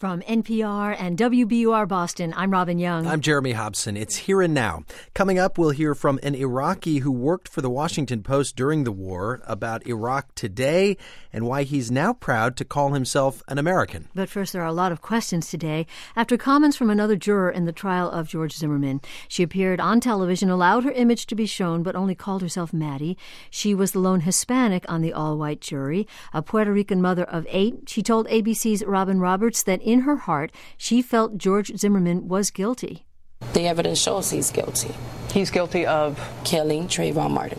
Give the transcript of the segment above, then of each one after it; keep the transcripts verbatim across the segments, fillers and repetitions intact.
From N P R and W B U R Boston, I'm Robin Young. I'm Jeremy Hobson. It's Here and Now. Coming up, we'll hear from an Iraqi who worked for the Washington Post during the war about Iraq today and why he's now proud to call himself an American. But first, there are a lot of questions today after comments from another juror in the trial of George Zimmerman. She appeared on television, allowed her image to be shown, but only called herself Maddie. She was the lone Hispanic on the all-white jury, a Puerto Rican mother of eight. She told A B C's Robin Roberts that in her heart, she felt George Zimmerman was guilty. The evidence shows he's guilty. He's guilty of killing Trayvon Martin.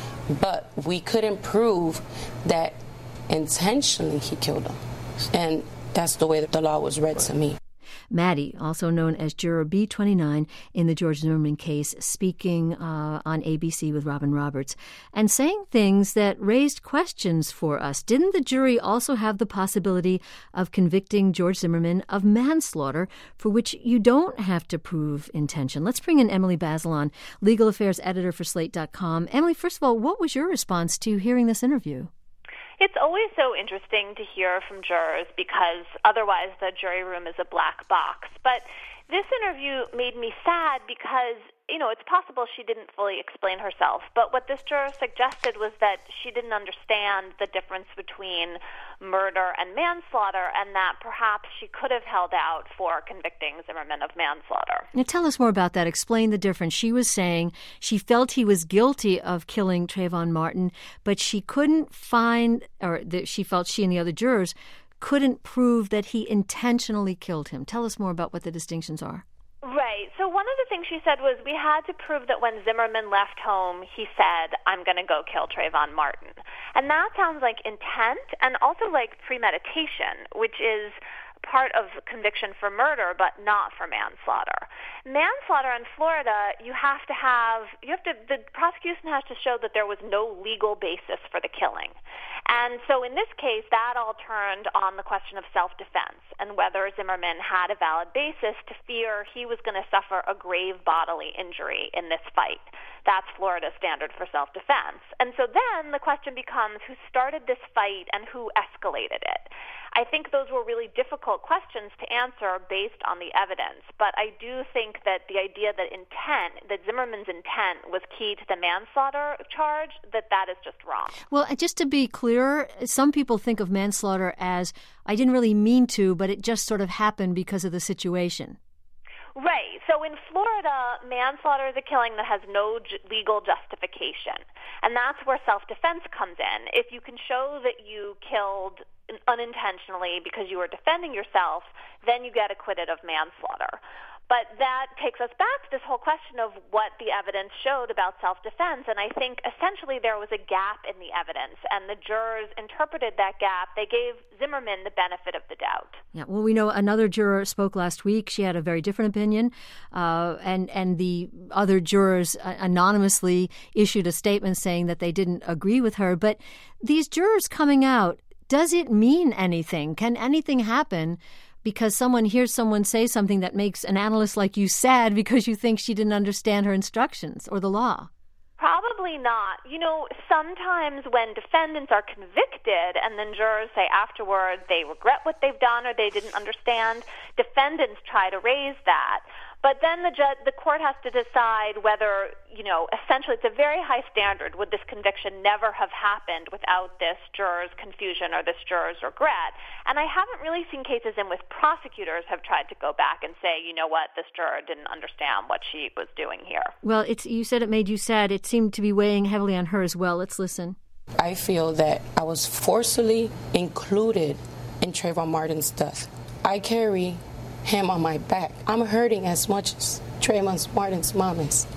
But we couldn't prove that intentionally he killed him. And that's the way that the law was read to me. Maddie, also known as Juror B twenty-nine in the George Zimmerman case, speaking uh, on A B C with Robin Roberts and saying things that raised questions for us. Didn't the jury also have the possibility of convicting George Zimmerman of manslaughter, for which you don't have to prove intention? Let's bring in Emily Bazelon, legal affairs editor for Slate dot com. Emily, first of all, what was your response to hearing this interview? It's always so interesting to hear from jurors because otherwise the jury room is a black box. But this interview made me sad because, you know, it's possible she didn't fully explain herself. But what this juror suggested was that she didn't understand the difference between murder and manslaughter and that perhaps she could have held out for convicting Zimmerman of manslaughter. Now tell us more about that. Explain the difference. She was saying she felt he was guilty of killing Trayvon Martin, but she couldn't find, or that she felt she and the other jurors couldn't prove that he intentionally killed him. Tell us more about what the distinctions are. Right. So one of the things she said was we had to prove that when Zimmerman left home, he said, I'm going to go kill Trayvon Martin. And that sounds like intent and also like premeditation, which is part of conviction for murder, but not for manslaughter. Manslaughter in Florida, you have to have, you have to, the prosecution has to show that there was no legal basis for the killing. And so in this case, that all turned on the question of self-defense and whether Zimmerman had a valid basis to fear he was going to suffer a grave bodily injury in this fight. That's Florida's standard for self-defense. And so then the question becomes who started this fight and who escalated it. I think those were really difficult questions to answer based on the evidence, but I do think that the idea that intent, that Zimmerman's intent was key to the manslaughter charge, that that is just wrong. Well, just to be clear, some people think of manslaughter as, I didn't really mean to, but it just sort of happened because of the situation. Right. So in Florida, manslaughter is a killing that has no j- legal justification, and that's where self-defense comes in. If you can show that you killed unintentionally because you were defending yourself, then you get acquitted of manslaughter. But that takes us back to this whole question of what the evidence showed about self-defense. And I think essentially there was a gap in the evidence, and the jurors interpreted that gap. They gave Zimmerman the benefit of the doubt. Yeah, well, we know another juror spoke last week. She had a very different opinion. Uh, and, and the other jurors uh, anonymously issued a statement saying that they didn't agree with her. But these jurors coming out, does it mean anything? Can anything happen because someone hears someone say something that makes an analyst like you sad because you think she didn't understand her instructions or the law? Probably not. You know, sometimes when defendants are convicted and then jurors say afterward they regret what they've done or they didn't understand, defendants try to raise that. But then the judge, the court has to decide whether, you know, essentially it's a very high standard. Would this conviction never have happened without this juror's confusion or this juror's regret? And I haven't really seen cases in which prosecutors have tried to go back and say, you know what, this juror didn't understand what she was doing here. Well, it's you said it made you sad. It seemed to be weighing heavily on her as well. Let's listen. I feel that I was forcibly included in Trayvon Martin's death. I carry him on my back. I'm hurting as much as Trayvon Martin's mom is.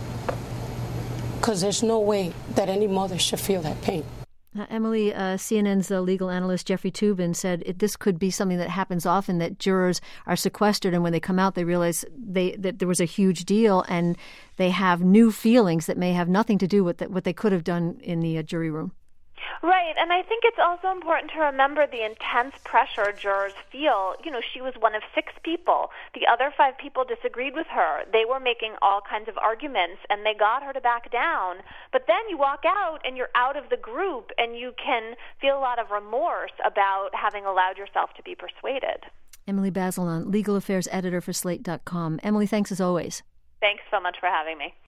Because there's no way that any mother should feel that pain. Uh, Emily, uh, C N N's uh, legal analyst Jeffrey Toobin said it, this could be something that happens often, that jurors are sequestered and when they come out they realize they, that there was a huge deal and they have new feelings that may have nothing to do with the, what they could have done in the uh, jury room. Right, and I think it's also important to remember the intense pressure jurors feel. You know, she was one of six people. The other five people disagreed with her. They were making all kinds of arguments, and they got her to back down. But then you walk out, and you're out of the group, and you can feel a lot of remorse about having allowed yourself to be persuaded. Emily Bazelon, legal affairs editor for slate dot com. Emily, thanks as always. Thanks so much for having me.